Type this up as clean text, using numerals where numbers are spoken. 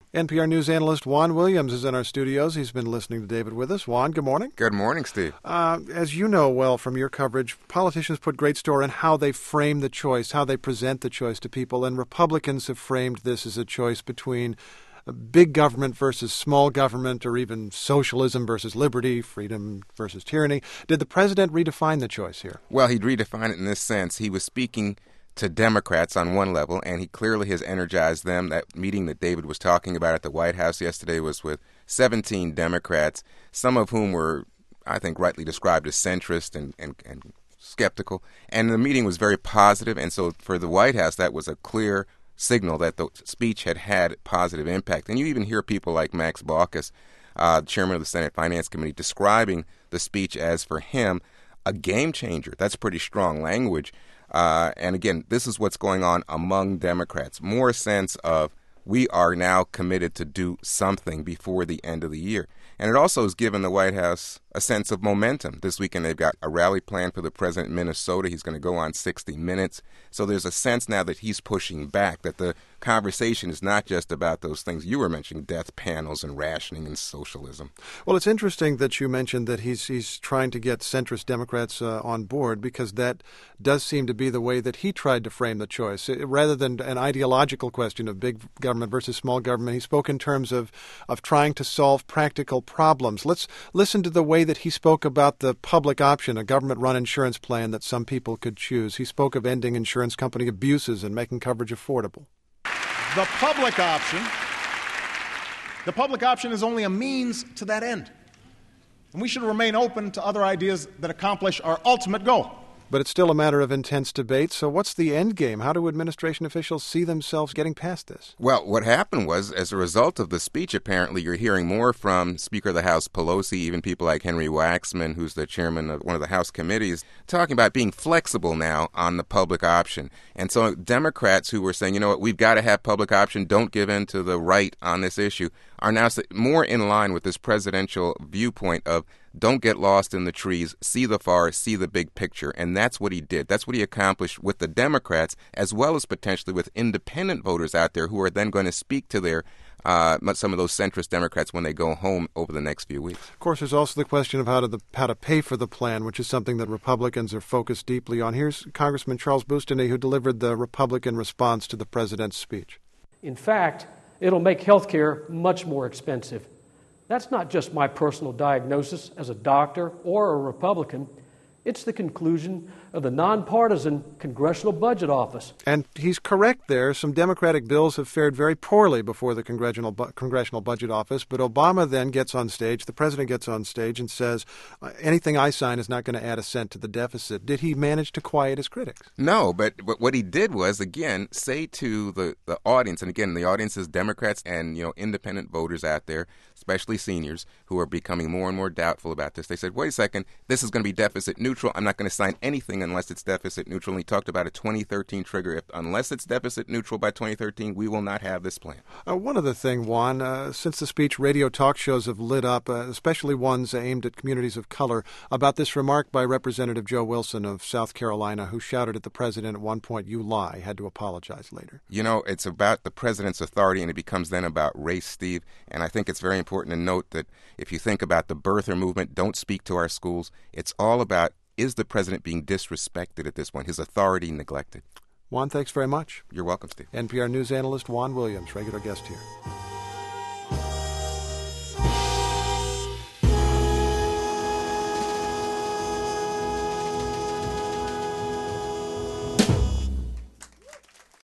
NPR News analyst Juan Williams is in our studios. He's been listening to David with us. Juan, good morning. Good morning, Steve. As you know well from your coverage, politicians put great store in how they frame the choice, how they present the choice to people, and Republicans have framed this as a choice between big government versus small government, or even socialism versus liberty, freedom versus tyranny. Did the president redefine the choice here? Well, he'd redefine it in this sense. He was speaking to Democrats on one level, and he clearly has energized them. That meeting that David was talking about at the White House yesterday was with 17 Democrats, some of whom were, I think, rightly described as centrist and skeptical. And the meeting was very positive, and so for the White House, that was a clear signal that the speech had positive impact. And you even hear people like Max Baucus, chairman of the Senate Finance Committee, describing the speech as, for him, a game changer. That's pretty strong language. And again, this is what's going on among Democrats. More sense of we are now committed to do something before the end of the year. And it also has given the White House a sense of momentum. This weekend they've got a rally planned for the president in Minnesota. He's going to go on 60 Minutes. So there's a sense now that he's pushing back, that the conversation is not just about those things you were mentioning, death panels and rationing and socialism. Well, it's interesting that you mentioned that he's trying to get centrist Democrats on board, because that does seem to be the way that he tried to frame the choice. Rather than an ideological question of big government versus small government, he spoke in terms of trying to solve practical problems. Let's listen to the way that he spoke about the public option, a government-run insurance plan that some people could choose. He spoke of ending insurance company abuses and making coverage affordable. The public option is only a means to that end. And we should remain open to other ideas that accomplish our ultimate goal. But it's still a matter of intense debate. So what's the end game? How do administration officials see themselves getting past this? Well, what happened was, as a result of the speech, apparently you're hearing more from Speaker of the House Pelosi, even people like Henry Waxman, who's the chairman of one of the House committees, talking about being flexible now on the public option. And so Democrats who were saying, you know what, we've got to have public option, don't give in to the right on this issue, are now more in line with this presidential viewpoint of don't get lost in the trees, see the forest, see the big picture. And that's what he did. That's what he accomplished with the Democrats, as well as potentially with independent voters out there who are then going to speak to their some of those centrist Democrats when they go home over the next few weeks. Of course, there's also the question of how to pay for the plan, which is something that Republicans are focused deeply on. Here's Congressman Charles Boustany, who delivered the Republican response to the president's speech. In fact, it'll make health care much more expensive. That's not just my personal diagnosis as a doctor or a Republican. It's the conclusion of the nonpartisan Congressional Budget Office. And he's correct there. Some Democratic bills have fared very poorly before the Congressional Budget Office, but Obama then gets on stage, the president gets on stage and says, anything I sign is not going to add a cent to the deficit. Did he manage to quiet his critics? No, but what he did was, again, say to the audience, and again, the audience is Democrats and independent voters out there, especially seniors, who are becoming more and more doubtful about this. They said, wait a second, this is going to be deficit neutral. I'm not going to sign anything unless it's deficit neutral. And he talked about a 2013 trigger. Unless it's deficit neutral by 2013, we will not have this plan. One other thing, Juan, since the speech, radio talk shows have lit up, especially ones aimed at communities of color, about this remark by Representative Joe Wilson of South Carolina, who shouted at the president at one point, "You lie," had to apologize later. It's about the president's authority, and it becomes then about race, Steve. And I think it's very important to note that if you think about the birther movement, don't speak to our schools, it's all about, is the president being disrespected at this point, his authority neglected? Juan, thanks very much. You're welcome, Steve. NPR News analyst Juan Williams, regular guest here.